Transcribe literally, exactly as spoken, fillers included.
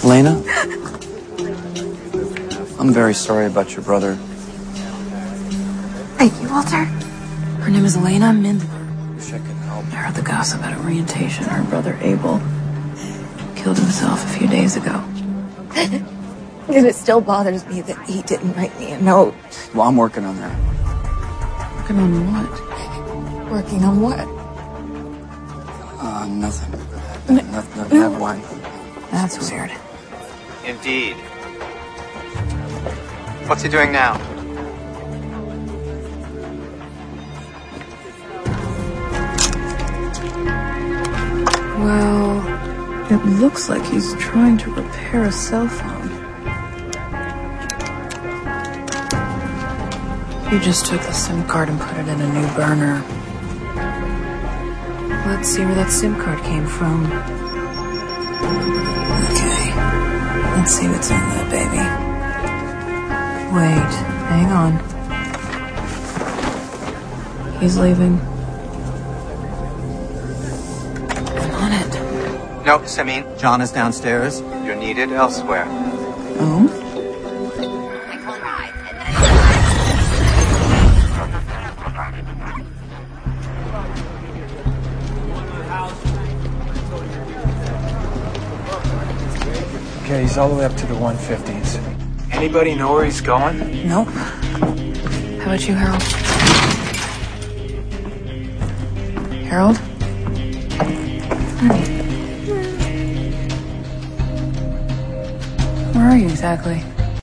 Lena? I'm very sorry about your brother. Thank you, Walter. Her name is Elena Mindler. Wish I could help. I heard the gossip at orientation. Her brother Abel killed himself a few days ago. And it still bothers me that he didn't write me a note. Well, I'm working on that. Working on what? Working on what? Uh, nothing. Nothing, nothing. Have wine. That's weird. Indeed. What's he doing now? Well, it looks like he's trying to repair a cell phone. He just took the SIM card and put it in a new burner. Let's see where that SIM card came from. Okay, let's see what's in that baby. Wait, hang on. He's leaving. I'm on it. No, Samin. John is downstairs. You're needed elsewhere. Oh? Okay, he's all the way up to the one fifties. Anybody know where he's going? Nope. How about you, Harold? Harold? Honey. Where are you exactly?